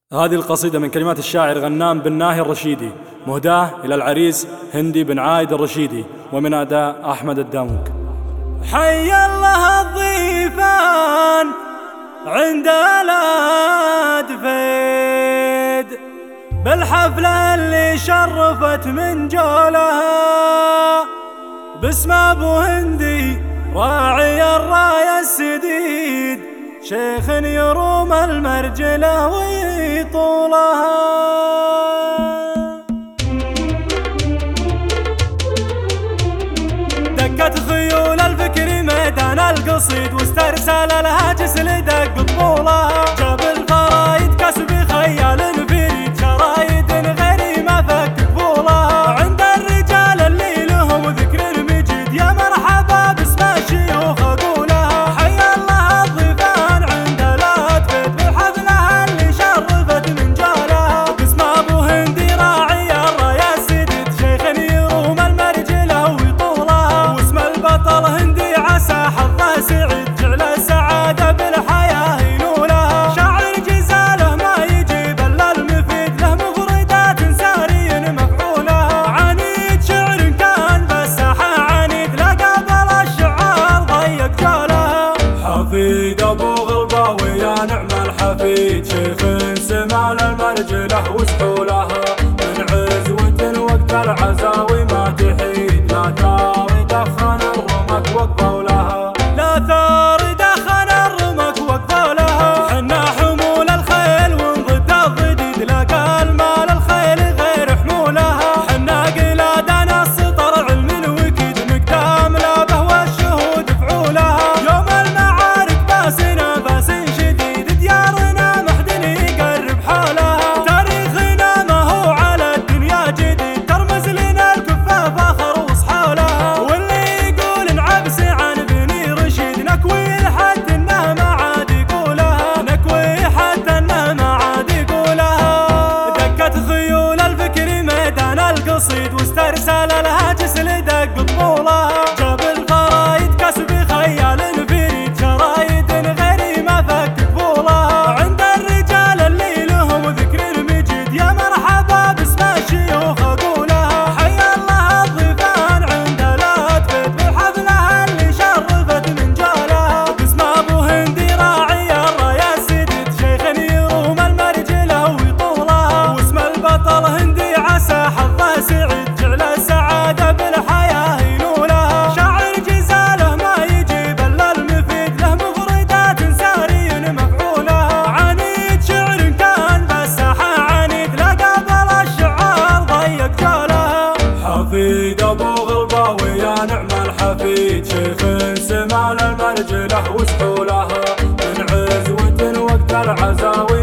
هذه القصيدة من كلمات الشاعر غنام بن ناهي الرشيدي، مهداة إلى العريس هندي بن عايد الرشيدي، ومن أداء أحمد الداموك. حي الله الضيفان عند الأدفيد بالحفلة اللي شرفت من جولها، باسم أبو هندي راعي الراية السديد، شيخ يروم المرجلة ويطولها. دكت خيول الفكر ميدان القصيد، واسترسل الهاجس لدق طولها. جاب الفرايد كسب خيال فريد، شرايد غريمة فك كفولها. عند الرجال اللي لهم ذكر مجيد، يا مرحبا باسم الشيوخ اقولها. حي الله الضيفان عند الأدفيد بالحفلة اللي شرفت من جولها، باسم ابو هندي راعي الراية السديد، شيخ يروم المرجلة ويطولها. واسم البطل هندي عسى حظه سعيد، جعل السعادة بالحياة ينولها. شاعر جزاله ما يجيب الا المفيد، له مفردات ساري مفعولها. عنيد شعر كان بالساحة عنيد، لا قابل الشعار ضيق جولها. حفيد ابو غلباوي يا نعم الحفيد، شيخ سمع المرجله وسحولها. من عزوة وقت العزاوي ما تحيد، لا تاري دخن الرمك وقفوا لها. لا ثار دخن الرمك وقفوا لها. حنا حمول الخيل ونضد الضديد، لقى المال الخيل غير حمولها. حنا قلادنا السطر علم وكيد، مقدام لابه والشهود فعولها. يوم المعارك باسنا باس شديد، ديارنا محدن يقرب حولها. تاريخنا ما هو على الدنيا جديد، ترمز لنا الكفة فخر وصحولها. واللي يقول نعبس عن بني رشيد، نكوي حتى انه ما عاد يقولها. نكوي حتى انه ما عاد يقولها. دكت خيول الفكر ميدان القصيد، واسترسل الهاجس لدق طولها. جاب الفرايد كسب خيال فريد، شرايد غريمة فك كفولها. عند الرجال اللي لهم ذكر مجيد، يا مرحبا باسم الشيوخ اقولها. حي الله الضيفان عند الأدفيد بالحفلة اللي شرفت من جولها، باسم ابو هندي راعي الراية السديد، شيخ يروم المرجلة ويطولها. واسم البطل هندي عسى حظه سعيد، جعل السعادة بالحياة ينولها. شاعر جزاله ما يجيب الا المفيد، له مفردات ساري مفعولها. عنيد شعر كان بالساحة عنيد، لا قابل الشعار ضيق جولها. حفيد ابو غلباوي يا نعم الحفيد، شيخ سمع المرجله وسحولها. من عزوة وقت العزاوي